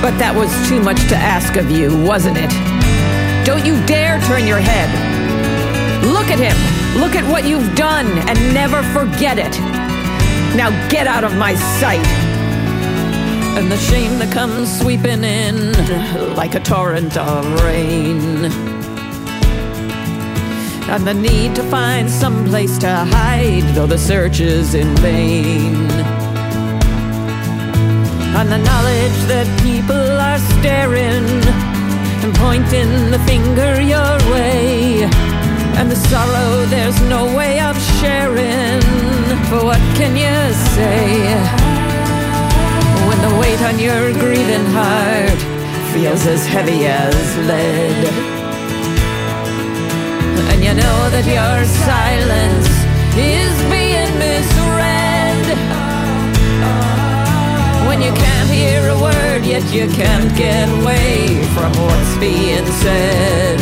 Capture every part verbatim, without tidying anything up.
But that was too much to ask of you, wasn't it? Don't you dare turn your head. Look at him. Look at what you've done and never forget it. Now get out of my sight. And the shame that comes sweeping in like a torrent of rain. And the need to find some place to hide, though the search is in vain. And the knowledge that people are staring and pointing the finger your way. And the sorrow there's no way of sharing. For what can you say when the weight on your grieving heart feels as heavy as lead? And you know that your silence is being misread. When you can't hear a word, yet you can't get away from what's being said.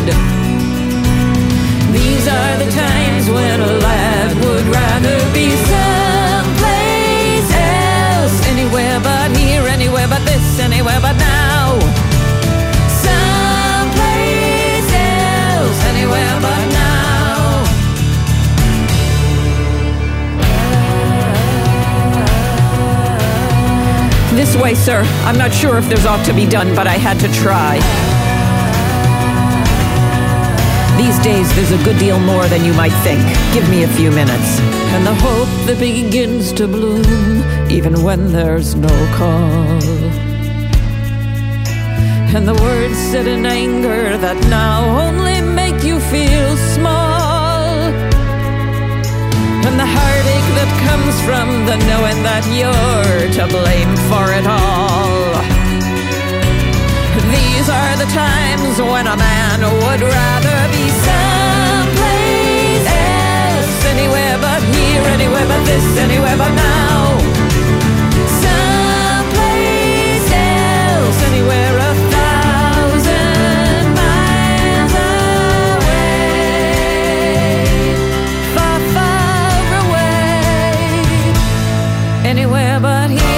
These are the times when a lad would rather be someplace else. Anywhere but here, anywhere but this, anywhere but now. Someplace else, anywhere but now. This way, sir. I'm not sure if there's aught to be done, but I had to try. These days, there's a good deal more than you might think. Give me a few minutes. And the hope that begins to bloom, even when there's no call. And the words said in anger that now only make you feel small. And the heartache that comes from the knowing that you're to blame for it all. These are the times when a man would rather be someplace else. Anywhere but here, anywhere but this, anywhere but now. Someplace else, anywhere a thousand miles away. Far, far away. Anywhere but here.